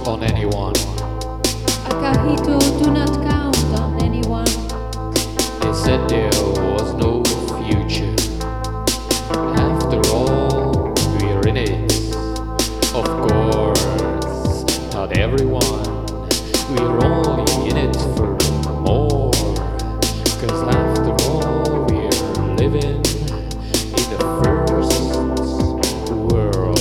on anyone. Akahito, do not count on anyone. They said there was no future. After all, we're in it. Of course, not everyone. We're only in it for more. 'Cause after all, we're living in the first world.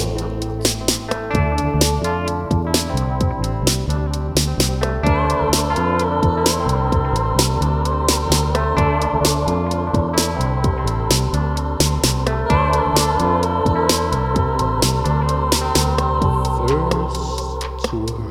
First world.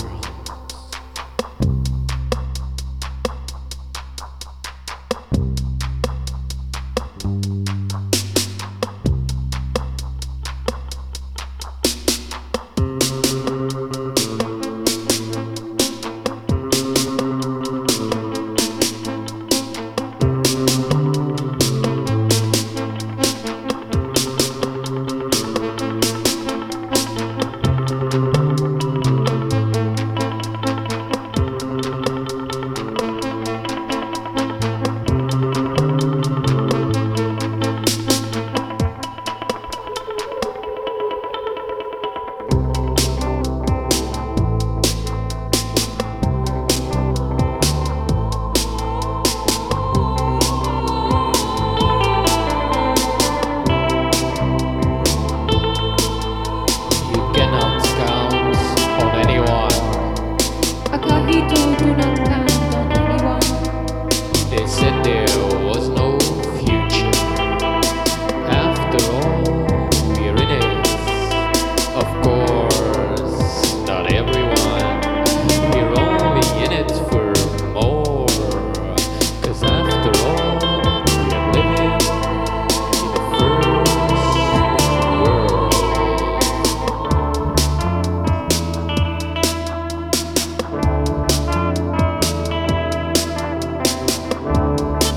Akahito, do not count on anyone. They said there was no future. After all, we're in it. Of course, not everyone. We're only in it for more. 'Cause after all, we're living in the first world.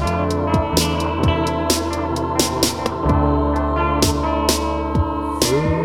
First